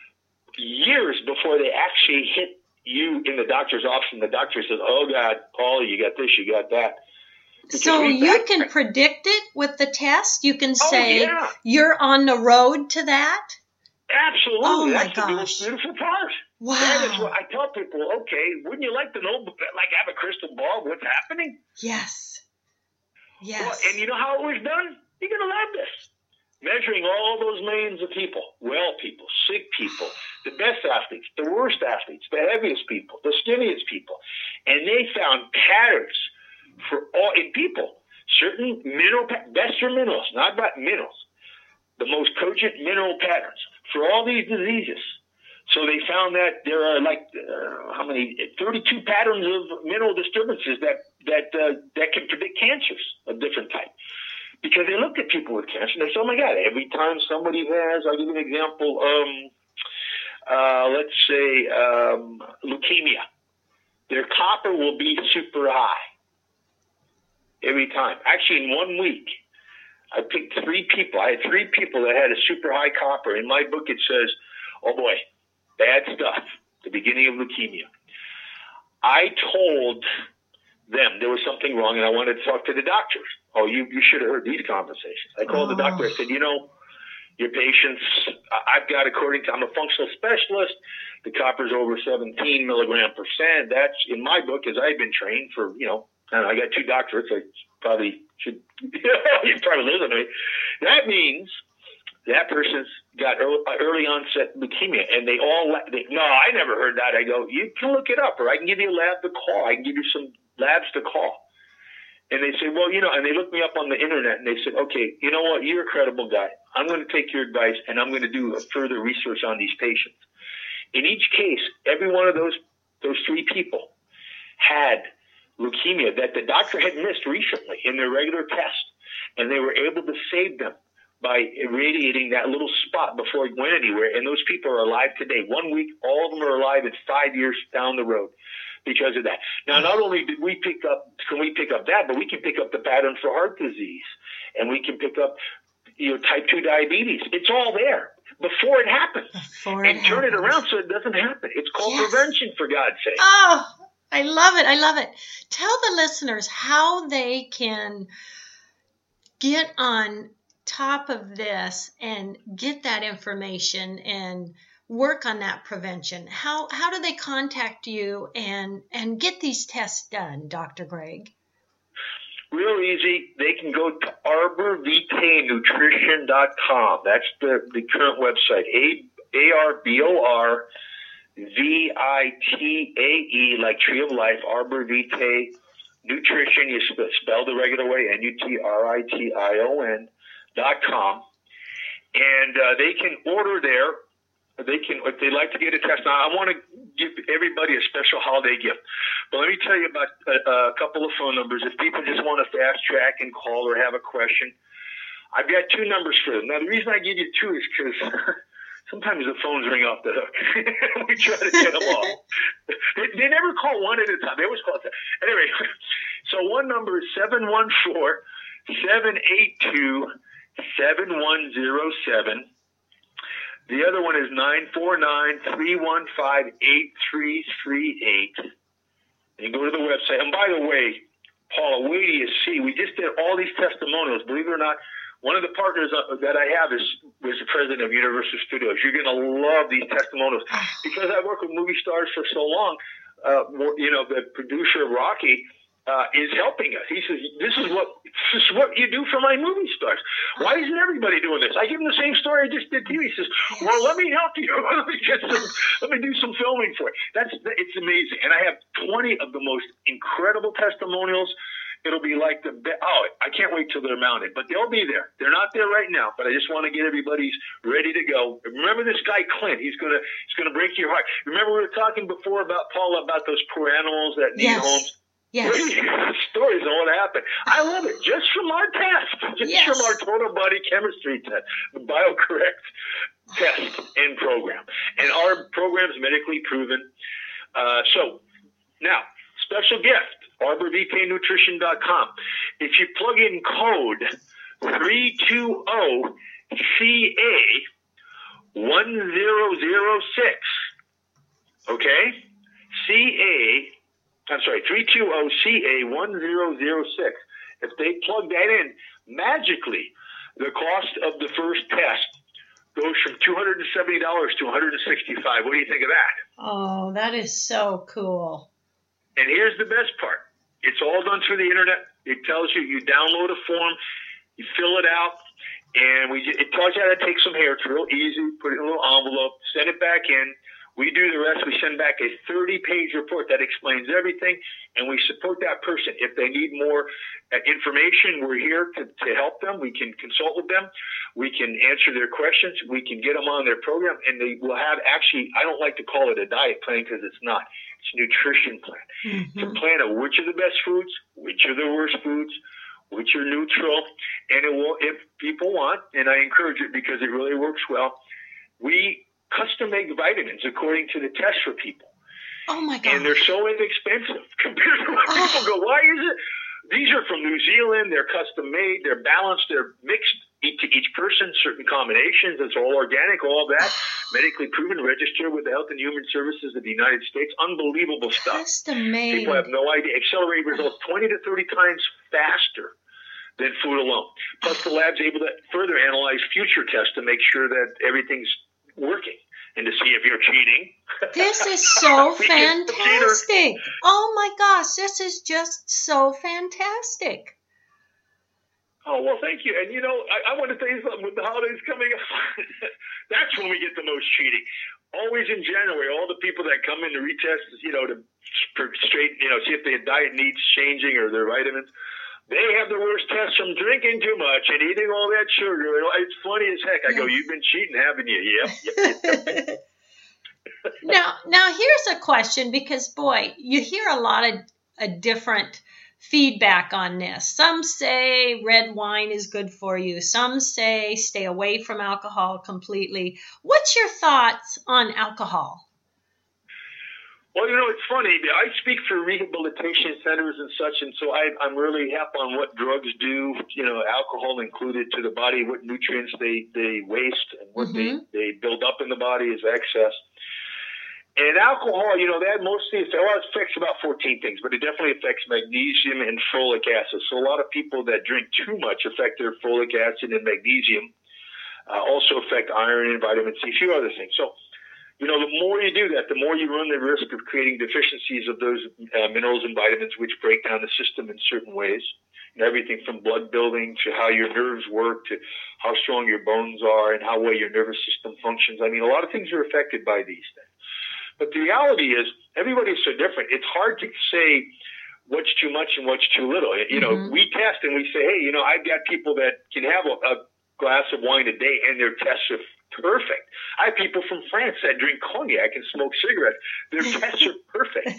Speaker 2: years before they actually hit you in the doctor's office, and the doctor says, oh, God, Paul, you got this, you got that. Because
Speaker 1: so you can predict it with the test? You can say,
Speaker 2: oh, yeah.
Speaker 1: you're on the road to that?
Speaker 2: Absolutely.
Speaker 1: Oh, my
Speaker 2: That's
Speaker 1: gosh.
Speaker 2: the most beautiful part.
Speaker 1: Wow.
Speaker 2: That is what I tell people, okay, wouldn't you like to know, like have a crystal ball of what's happening?
Speaker 1: Yes. Yes.
Speaker 2: Well, and you know how it was done? You're going to love this. Measuring all those millions of people, well people, sick people, the best athletes, the worst athletes, the heaviest people, the skinniest people. And they found patterns for all in people, certain mineral, best for minerals, not about minerals, the most cogent mineral patterns for all these diseases. So they found that there are like uh, how many thirty-two patterns of mineral disturbances that that uh, that can predict cancers of different type. Because they looked at people with cancer and they said, oh my God, every time somebody has, I'll give you an example, um, uh, let's say um, leukemia, their copper will be super high. Every time. Actually, in one week, I picked three people. I had three people that had a super high copper. In my book, it says, oh boy, bad stuff, the beginning of leukemia. I told them there was something wrong, and I wanted to talk to the doctors. Oh, you, you should have heard these conversations. I called oh. the doctor. I said, you know, your patients, I've got, according to, I'm a functional specialist, the copper's over seventeen milligram percent. That's, in my book, as I've been trained for, you know, I, know, I got two doctorates. I probably should, you probably listen to me. That means that person's got early, early onset leukemia, and they all, they, no, I never heard that. I go, you can look it up, or I can give you a lab to call. I can give you some labs to call. And they say, well, you know, and they looked me up on the internet, and they said, okay, you know what? You're a credible guy. I'm going to take your advice, and I'm going to do further research on these patients. In each case, every one of those those three people had leukemia that the doctor had missed recently in their regular test, and they were able to save them by irradiating that little spot before it went anywhere. And those people are alive today. One week, all of them are alive at five years down the road because of that. Now, not only did we pick up, can we pick up that, but we can pick up the pattern for heart disease, and we can pick up, you know, type two diabetes. It's all there before it happens. Before it and turn happens. It around so it doesn't happen. It's called yes. prevention, for God's sake.
Speaker 1: Oh, I love it. I love it. Tell the listeners how they can get on top of this and get that information and work on that prevention. How how do they contact you and and get these tests done, Doctor Greg?
Speaker 2: Real easy. They can go to arbor vitae nutrition dot com. That's the, the current website. A R B O R V I T A E, like Tree of Life, arbor vitae Nutrition, you sp- spell the regular way, N U T R I T I O N dot com. And uh, they can order there. They can, if they'd like to get a test. Now, I want to give everybody a special holiday gift. But let me tell you about a, a couple of phone numbers. If people just want to fast track and call or have a question, I've got two numbers for them. Now, the reason I give you two is because sometimes the phones ring off the hook. We try to get them all. They, they never call one at a time. They always call it. Anyway, so one number is seven one four, seven eight two, seven one zero seven. The other one is nine four nine, three one five, eight three three eight. You go to the website. And by the way, Paula, wait till you see. We just did all these testimonials. Believe it or not, one of the partners that I have is was the president of Universal Studios. You're going to love these testimonials because I work with movie stars for so long. Uh, you know, the producer of Rocky uh, is helping us. He says, "This is what this is what you do for my movie stars. Why isn't everybody doing this?" I give him the same story I just did to you. He says, "Well, let me help you. let me get some. Let me do some filming for you." That's it's amazing, and I have twenty of the most incredible testimonials. It'll be like the oh, I can't wait till they're mounted, but they'll be there. They're not there right now, but I just want to get everybody's ready to go. Remember this guy Clint? He's gonna he's gonna break your heart. Remember we were talking before about Paula about those poor animals that need
Speaker 1: yes.
Speaker 2: homes.
Speaker 1: Yes.
Speaker 2: Stories on what happened. I love it. Just from our test, just
Speaker 1: yes.
Speaker 2: from our total body chemistry test, the BioCorrect test and program, and our program is medically proven. Uh, so now, special gift. Arbor V K Nutrition dot com. If you plug in code three two zero C A one zero zero six, okay? C A, I'm sorry, three two zero C A one zero zero six. If they plug that in, magically, the cost of the first test goes from two hundred seventy dollars to one hundred sixty-five dollars. What do you think of that?
Speaker 1: Oh, that is so cool.
Speaker 2: And here's the best part. It's all done through the internet. It tells you, you download a form, you fill it out, and we it tells you how to take some hair. It's real easy. Put it in a little envelope, send it back in. We do the rest. We send back a thirty-page report that explains everything, and we support that person. If they need more uh, information, we're here to, to help them. We can consult with them. We can answer their questions. We can get them on their program, and they will have actually, I don't like to call it a diet plan because it's not. It's a nutrition plan. Mm-hmm. It's a plan of which are the best foods, which are the worst foods, which are neutral, and it will, if people want, and I encourage it because it really works well, we custom make vitamins according to the test for people.
Speaker 1: Oh my God.
Speaker 2: And they're so inexpensive compared to what oh. people go, why is it? These are from New Zealand. They're custom made. They're balanced. They're mixed to each person, certain combinations. It's all organic, all that. Medically proven, registered with the Health and Human Services of the United States. Unbelievable stuff.
Speaker 1: Custom made.
Speaker 2: People have no idea. Accelerate results twenty to thirty times faster than food alone. Plus, the lab's able to further analyze future tests to make sure that everything's working and to see if you're cheating.
Speaker 1: This is so fantastic. Oh my gosh, this is just so fantastic.
Speaker 2: Oh, well, thank you. And, you know, I, I want to tell you something. With the holidays coming up, that's when we get the most cheating. Always in January, all the people that come in to retest, you know, to straight, you know, see if their diet needs changing or their vitamins, they have the worst test from drinking too much and eating all that sugar. It's funny as heck. I go, you've been cheating, haven't you? Yep. yep.
Speaker 1: now, now here's a question because, boy, you hear a lot of a different feedback on this. Some say red wine is good for you. Some say stay away from alcohol completely. What's your thoughts on alcohol?
Speaker 2: Well, you know, it's funny. I speak for rehabilitation centers and such, and so I, I'm really hep on what drugs do, you know, alcohol included to the body, what nutrients they, they waste, and what mm-hmm. they, they build up in the body as excess. And alcohol, you know, that mostly well, it affects about fourteen things, but it definitely affects magnesium and folic acid. So a lot of people that drink too much affect their folic acid and magnesium, uh, also affect iron and vitamin C, a few other things. So, you know, the more you do that, the more you run the risk of creating deficiencies of those uh, minerals and vitamins, which break down the system in certain ways. And everything from blood building to how your nerves work to how strong your bones are and how well your nervous system functions. I mean, a lot of things are affected by these things. But the reality is, everybody's so different. It's hard to say what's too much and what's too little. You know, mm-hmm. we test and we say, hey, you know, I've got people that can have a, a glass of wine a day and their tests are perfect. I have people from France that drink cognac and smoke cigarettes. Their tests are perfect.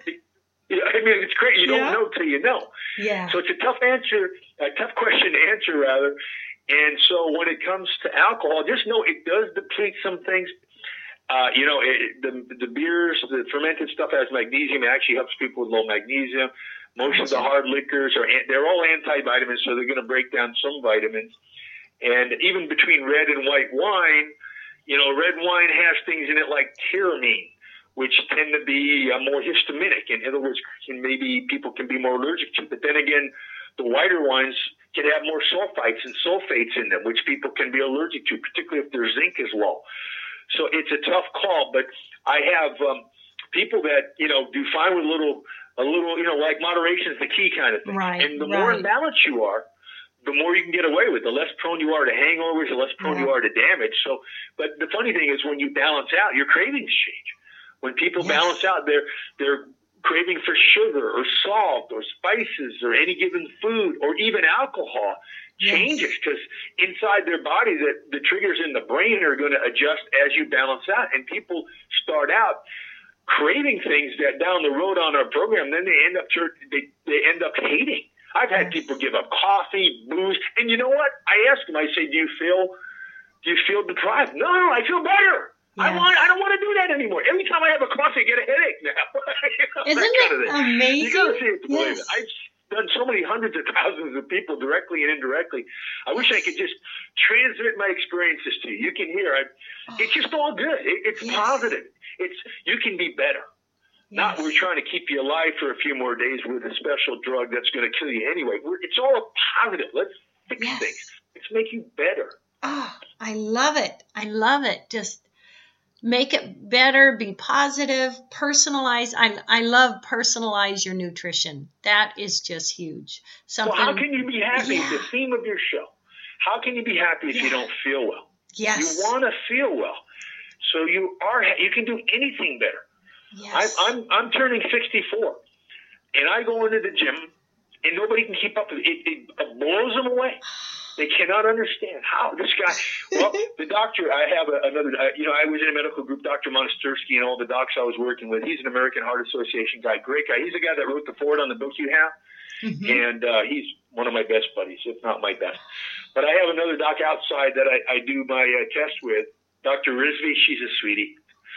Speaker 2: I mean, it's great. You don't yeah. know till you know.
Speaker 1: Yeah.
Speaker 2: So it's a tough answer, a tough question to answer, rather. And so when it comes to alcohol, just know it does deplete some things. Uh, you know, it, the the beers, the fermented stuff has magnesium. It actually helps people with low magnesium. Most of the hard liquors are they're all antivitamins, so they're going to break down some vitamins. And even between red and white wine, you know, red wine has things in it like tyramine, which tend to be uh, more histaminic. In other words, can maybe people can be more allergic to. But then again, the whiter wines can have more sulfites and sulfates in them, which people can be allergic to, particularly if their zinc is low. So it's a tough call. But I have um, people that, you know, do fine with a little, a little, you know, like moderation is the key kind of thing.
Speaker 1: Right,
Speaker 2: and the
Speaker 1: right.
Speaker 2: more in balance you are, the more you can get away with, the less prone you are to hangovers, the less prone yeah. you are to damage. So, but the funny thing is when you balance out, your cravings change. When people yes. balance out, they're, they're craving for sugar or salt or spices or any given food or even alcohol changes because yes. inside their body, the, the triggers in the brain are going to adjust as you balance out. And people start out craving things that down the road on our program, then they end up, they, they end up hating. I've had people give up coffee, booze, and you know what? I ask them, I say, do you feel, do you feel deprived? No, I feel better. Yes. I want, I don't want to do that anymore. Every time I have a coffee, I get a headache now. You know,
Speaker 1: Isn't
Speaker 2: kind
Speaker 1: it
Speaker 2: of
Speaker 1: amazing?
Speaker 2: You gotta see it to believe
Speaker 1: yes.
Speaker 2: it. I've done so many hundreds of thousands of people directly and indirectly. I wish I could just transmit my experiences to you. You can hear it. It's just all good. It, it's yes. positive. It's, you can be better. Not yes. we're trying to keep you alive for a few more days with a special drug that's going to kill you anyway. We're, it's all a positive. Let's fix
Speaker 1: yes.
Speaker 2: things. Let's make you better.
Speaker 1: Oh, I love it. I love it. Just make it better, be positive, personalize. I, I love personalize your nutrition. That is just huge. Something,
Speaker 2: well, how can you be happy?
Speaker 1: Yeah.
Speaker 2: The theme of your show. How can you be happy if yeah. you don't feel well?
Speaker 1: Yes.
Speaker 2: You want to feel well. So you are. You can do anything better.
Speaker 1: Yes.
Speaker 2: I, I'm I'm turning sixty-four, and I go into the gym, and nobody can keep up with it. It, it blows them away. They cannot understand how this guy. Well, the doctor. I have a, another. Uh, you know, I was in a medical group. Doctor Monastersky and all the docs I was working with. He's an American Heart Association guy. Great guy. He's the guy that wrote the foreword on the book you have, mm-hmm. and uh, he's one of my best buddies, if not my best. But I have another doc outside that I, I do my uh, test with. Doctor Rizvi. She's a sweetie.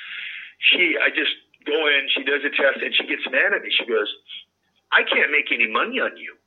Speaker 2: She. I just. Go in, she does a test, and she gets mad at me. She goes, I can't make any money on you.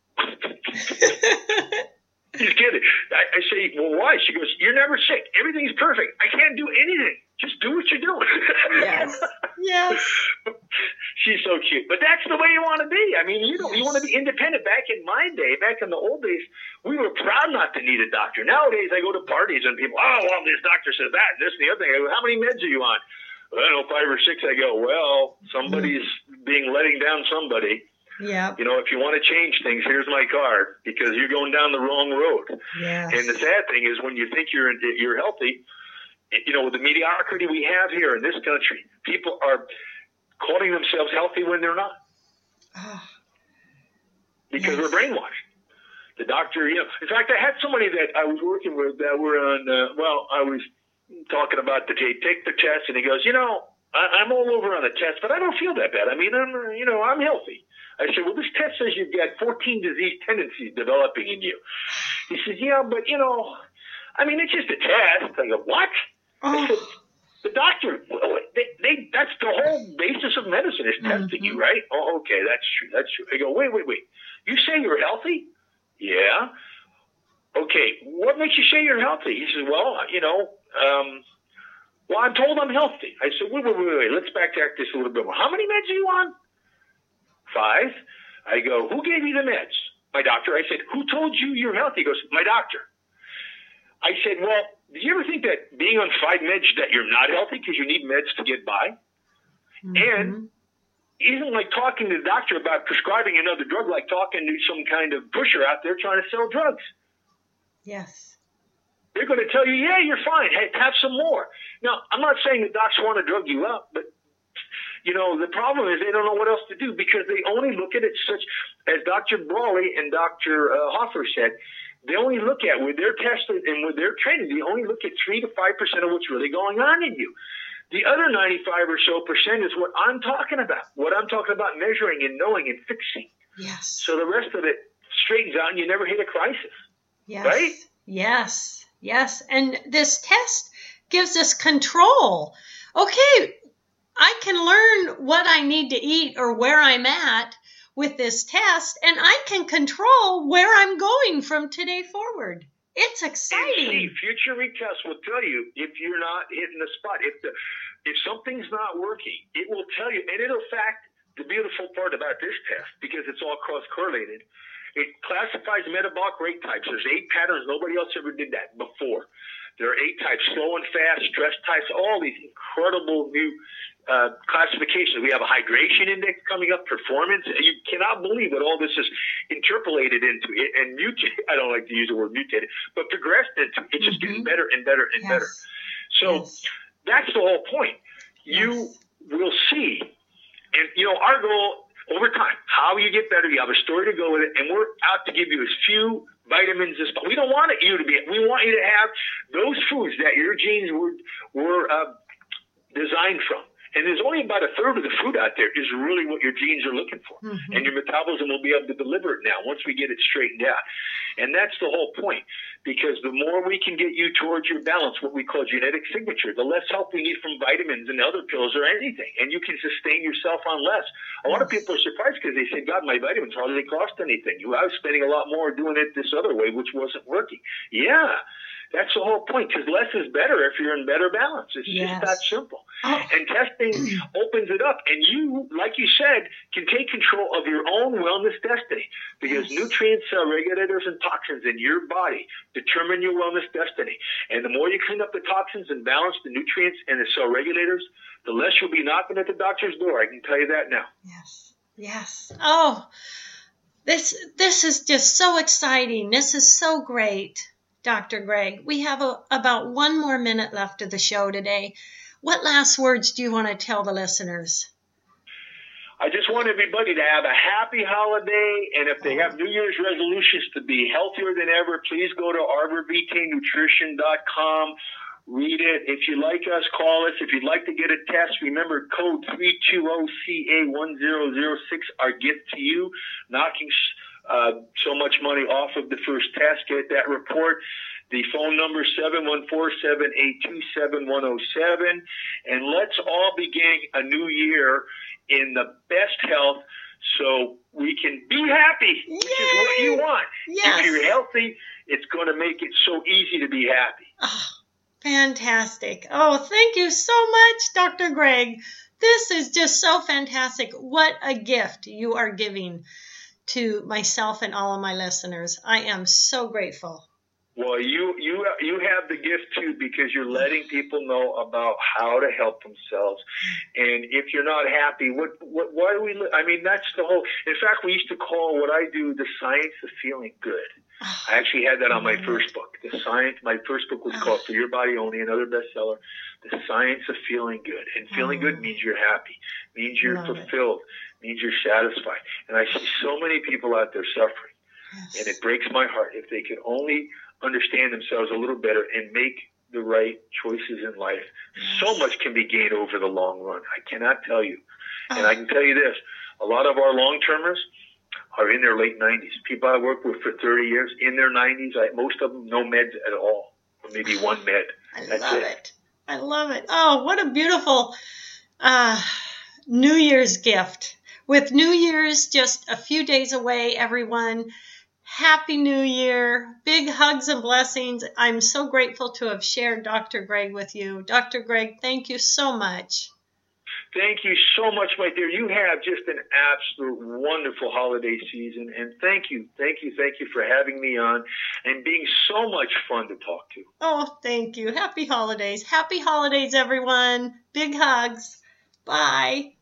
Speaker 2: She's kidding. I, I say, well, why? She goes, you're never sick. Everything's perfect. I can't do anything. Just do what you're doing.
Speaker 1: Yes. Yes.
Speaker 2: She's so cute. But that's the way you want to be. I mean, you know, yes. you want to be independent. Back in my day, back in the old days, we were proud not to need a doctor. Nowadays, I go to parties, and people, oh, well, this doctor says that, and this and the other thing. I go, how many meds are you on? I don't know, five or six. I go, well, somebody's being letting down somebody.
Speaker 1: Yeah.
Speaker 2: You know, if you want to change things, here's my card because you're going down the wrong road.
Speaker 1: Yes.
Speaker 2: And the sad thing is when you think you're you're healthy, you know, with the mediocrity we have here in this country, people are calling themselves healthy when they're not.
Speaker 1: Oh.
Speaker 2: Because
Speaker 1: yes.
Speaker 2: we're brainwashed. The doctor, you know, in fact, I had somebody that I was working with that were on, uh, well, I was talking about the take, take the test, and he goes, you know, I, I'm all over on the test, but I don't feel that bad. I mean, I'm, you know, I'm healthy. I said, well, this test says you've got fourteen disease tendencies developing in you. He says, yeah, but, you know, I mean, it's just a test. I go, what? Oh. I said, the doctor, they, they, that's the whole basis of medicine is testing mm-hmm. you, right? Oh, okay, that's true, that's true. I go, wait, wait, wait. You say you're healthy? Yeah. Okay, what makes you say you're healthy? He says, well, you know, um, well, I'm told I'm healthy. I said, wait, wait, wait, wait, let's backtrack this a little bit more. How many meds are you on? Five. I go, who gave you the meds? My doctor. I said, who told you you're healthy? He goes, my doctor. I said, well, did you ever think that being on five meds that you're not healthy because you need meds to get by? Mm-hmm. And isn't like talking to the doctor about prescribing another drug like talking to some kind of pusher out there trying to sell drugs.
Speaker 1: Yes.
Speaker 2: They're going to tell you, yeah, you're fine. Hey, have some more. Now, I'm not saying the docs want to drug you up, but you know, the problem is they don't know what else to do because they only look at it such, as Doctor Brawley and Doctor Uh, Hoffer said, they only look at, with their testing and with their training, they only look at three to five percent of what's really going on in you. The other ninety-five or so percent is what I'm talking about, what I'm talking about measuring and knowing and fixing.
Speaker 1: Yes.
Speaker 2: So the rest of it straightens out and you never hit a crisis.
Speaker 1: Yes.
Speaker 2: Right?
Speaker 1: Yes. Yes. And this test gives us control. Okay, I can learn what I need to eat or where I'm at with this test, and I can control where I'm going from today forward. It's exciting.
Speaker 2: And see, future retests will tell you if you're not hitting the spot. If the if something's not working, it will tell you. And it'll fact, the beautiful part about this test, because it's all cross-correlated, it classifies metabolic rate types. There's eight patterns. Nobody else ever did that before. There are eight types: slow and fast, stress types, all these incredible new uh, classifications. We have a hydration index coming up, performance. You cannot believe what all this is interpolated into it and mutated. I don't like to use the word mutated, but progressed into. It's just
Speaker 1: Mm-hmm.
Speaker 2: getting better and better and
Speaker 1: Yes.
Speaker 2: better. So
Speaker 1: Yes.
Speaker 2: that's the whole point. You
Speaker 1: Yes.
Speaker 2: will see, and you know our goal over time, how you get better. You have a story to go with it, and we're out to give you as few vitamins as possible. We don't want it, you to be. We want you to have those foods that your genes were were uh, designed from. And there's only about a third of the food out there is really what your genes are looking for.
Speaker 1: Mm-hmm.
Speaker 2: And your metabolism will be able to deliver it now once we get it straightened out. And that's the whole point, because the more we can get you towards your balance, what we call genetic signature, the less help we need from vitamins and other pills or anything. And you can sustain yourself on less. A lot of people are surprised because they say, God, my vitamins hardly cost anything. I was spending a lot more doing it this other way, which wasn't working. Yeah. That's the whole point, because less is better if you're in better balance. It's
Speaker 1: Yes.
Speaker 2: just that simple.
Speaker 1: Oh.
Speaker 2: And testing opens it up. And you, like you said, can take control of your own wellness destiny, because
Speaker 1: Yes.
Speaker 2: nutrients, cell regulators, and toxins in your body determine your wellness destiny. And the more you clean up the toxins and balance the nutrients and the cell regulators, the less you'll be knocking at the doctor's door. I can tell you that now.
Speaker 1: Yes. Yes. Oh, this this is just so exciting. This is so great, Doctor Greg. We have a, about one more minute left of the show today. What last words do you want to tell the listeners?
Speaker 2: I just want everybody to have a happy holiday, and if they have New Year's resolutions to be healthier than ever, please go to arbor vitae nutrition dot com. Read it. If you like us, call us. If you'd like to get a test, remember code three two zero C A one zero zero six, our gift to you, knocking uh, so much money off of the first test. Get that report. The phone number is seven one four, seven eight two, seven one zero seven. And let's all begin a new year in the best health so we can be happy, which
Speaker 1: Yay!
Speaker 2: is what you want.
Speaker 1: Yes.
Speaker 2: If you're healthy, it's going to make it so easy to be happy.
Speaker 1: Oh, fantastic. Oh, thank you so much, Doctor Greg. This is just so fantastic. What a gift you are giving to myself and all of my listeners. I am so grateful.
Speaker 2: Well, you you you have the gift too, because you're letting people know about how to help themselves. And if you're not happy, what what why do we? Li- I mean, that's the whole. In fact, we used to call what I do the science of feeling good. I actually had that on my first book. The science. My first book was called For Your Body Only, another bestseller. The Science of Feeling Good. And feeling good means you're happy, means you're
Speaker 1: Love
Speaker 2: fulfilled, means you're satisfied. And I see so many people out there suffering,
Speaker 1: Yes.
Speaker 2: and it breaks my heart. If they could only understand themselves a little better and make the right choices in life, so much can be gained over the long run. I cannot tell you. And I can tell you this, a lot of our long-termers are in their late nineties. People I work with for thirty years, in their nineties, I, most of them no meds at all, or maybe one med.
Speaker 1: I
Speaker 2: That's
Speaker 1: love
Speaker 2: it.
Speaker 1: it. I love it. Oh, what a beautiful uh, New Year's gift. With New Year's just a few days away, everyone, Happy New Year. Big hugs and blessings. I'm so grateful to have shared Doctor Greg with you. Doctor Greg, thank you so much.
Speaker 2: Thank you so much, my dear. You have just an absolute wonderful holiday season. And thank you, thank you, thank you for having me on and being so much fun to talk to.
Speaker 1: Oh, thank you. Happy holidays. Happy holidays, everyone. Big hugs. Bye.